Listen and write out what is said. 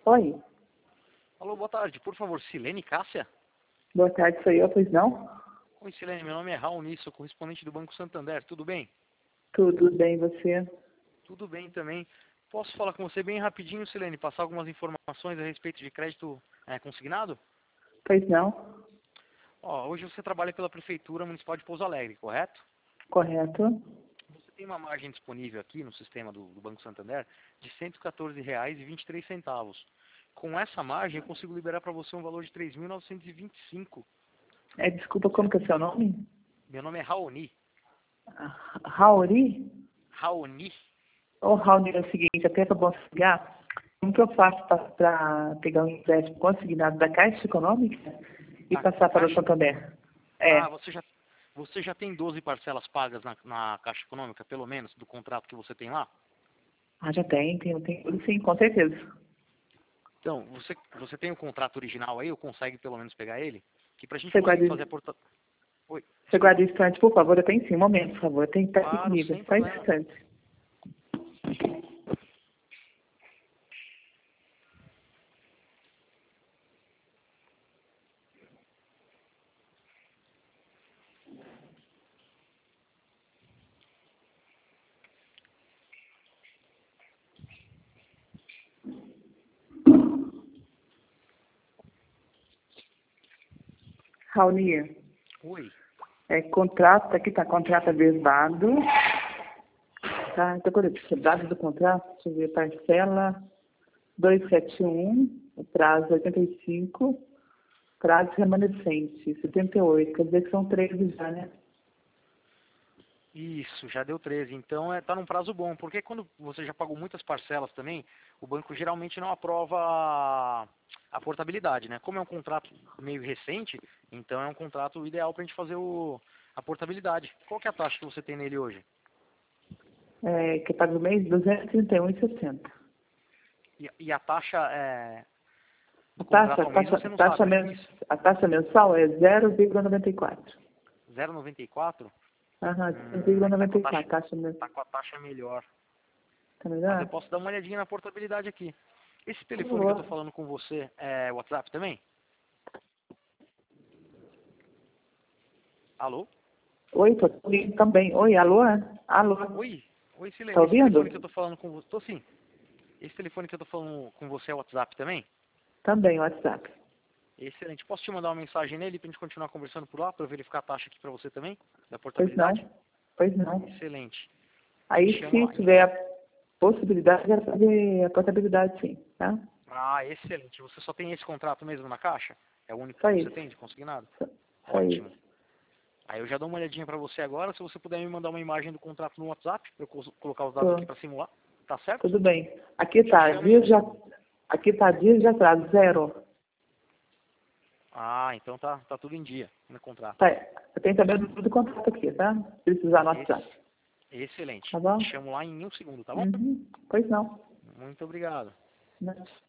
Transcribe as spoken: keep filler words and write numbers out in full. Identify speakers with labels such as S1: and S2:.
S1: Oi,
S2: Alô, boa tarde. Por favor, Silene Cássia?
S1: boa tarde, sou eu, pois não?
S2: Oi, Silene, meu nome é Raoni, sou correspondente do Banco Santander. Tudo bem?
S1: Tudo bem, você?
S2: Tudo bem também. Posso falar com você bem rapidinho, Silene, passar algumas informações a respeito de crédito é, consignado?
S1: Pois não?
S2: Ó, hoje você trabalha pela Prefeitura Municipal de Pouso Alegre, correto?
S1: Correto?
S2: Você tem uma margem disponível aqui no sistema do, do Banco Santander de cento e quatorze reais e vinte e três centavos. Com essa margem, eu consigo liberar para você um valor de três mil novecentos e vinte e cinco.
S1: É, desculpa, como que é seu nome?
S2: Meu nome é Raoni.
S1: Ah, Rauri?
S2: Raoni?
S1: Ô, Rauri, é o seguinte, até para bom ligar, como que eu faço para pegar um empréstimo consignado da Caixa Econômica e
S2: Da
S1: passar para o
S2: Caixa?
S1: Santander?
S2: Ah,
S1: É.
S2: você já, você já tem doze parcelas pagas na, na Caixa Econômica, pelo menos, do contrato que você tem lá?
S1: Ah, já tem, tem, tem tudo sim, com certeza.
S2: Então, você, você tem o contrato original aí, ou consegue pelo menos pegar ele? Que pra gente
S1: Você guarda
S2: conseguir fazer a
S1: isso,
S2: porta... Oi,
S1: você guarda
S2: desculpa.
S1: isso antes, por favor, eu tenho sim, um momento, por favor, tem que estar aqui
S2: Claro,
S1: comigo,
S2: sem
S1: só um
S2: problema.
S1: instante. Raoni,
S2: Oi.
S1: é, contrato, aqui está contrato averbado. Tá, então, quando eu disse dados do contrato, deixa eu ver, parcela duzentos e setenta e um, o prazo oitenta e cinco, prazo remanescente setenta e oito, quer dizer que são treze já, né?
S2: Isso, já deu treze. Então, é, tá num prazo bom. Porque quando você já pagou muitas parcelas também, o banco geralmente não aprova a, a portabilidade, né? Como é um contrato meio recente, então é um contrato ideal pra gente fazer o, a portabilidade. Qual que é a taxa que você tem nele hoje?
S1: É, que paga o mês duzentos e trinta e um e sessenta.
S2: E, e a taxa é,
S1: A
S2: do
S1: taxa,
S2: contrato
S1: a
S2: ao mês
S1: taxa,
S2: você não
S1: taxa,
S2: sabe, né?
S1: mens,
S2: Isso.
S1: a taxa mensal é zero vírgula noventa e quatro.
S2: zero vírgula noventa e quatro?
S1: Aham,
S2: Hum, é que tá com a taxa,
S1: zero vírgula noventa e quatro, taxa mensal.
S2: tá com a taxa melhor.
S1: Tá
S2: Mas eu
S1: melhor?
S2: posso dar uma olhadinha na portabilidade aqui. Esse
S1: Por
S2: telefone que eu tô
S1: favor.
S2: falando com você é WhatsApp também? Alô?
S1: Oi, tô ouvindo também. Oi, alô? Alô?
S2: Oi? Oi,
S1: Tá
S2: Silene. Esse telefone que eu
S1: ouvindo?
S2: tô falando com você... Tô sim. Esse telefone que eu tô falando com você é WhatsApp também?
S1: Também, WhatsApp.
S2: Excelente. Posso te mandar uma mensagem nele pra gente continuar conversando por lá, pra eu verificar a taxa aqui pra você também? Da
S1: Pois
S2: portabilidade?
S1: não? Pois não.
S2: Excelente. Te
S1: Aí,
S2: chamo
S1: se
S2: lá.
S1: tiver a possibilidade, eu quero fazer a portabilidade, sim, tá?
S2: Ah, excelente. Você só tem esse contrato mesmo na Caixa? É o único
S1: Só
S2: que você
S1: isso.
S2: tem de consignado?
S1: Só, só
S2: Ótimo.
S1: isso.
S2: Aí eu já dou uma olhadinha pra você agora. Se você puder me mandar uma imagem do contrato no WhatsApp, pra eu cos- colocar os dados aqui
S1: Tô.
S2: pra simular. Tá certo?
S1: Tudo bem. Aqui
S2: Te
S1: tá,
S2: chamo em um
S1: dias já.
S2: segundo.
S1: Aqui tá dias de atraso, zero.
S2: Ah, então tá, tá tudo em dia no contrato.
S1: Tá, eu tenho também o do contrato aqui, tá? Se precisar no
S2: Ex-
S1: WhatsApp.
S2: excelente.
S1: Tá bom?
S2: Te chamo lá em um segundo, tá bom?
S1: Uhum. Pois não.
S2: Muito obrigado.
S1: Não.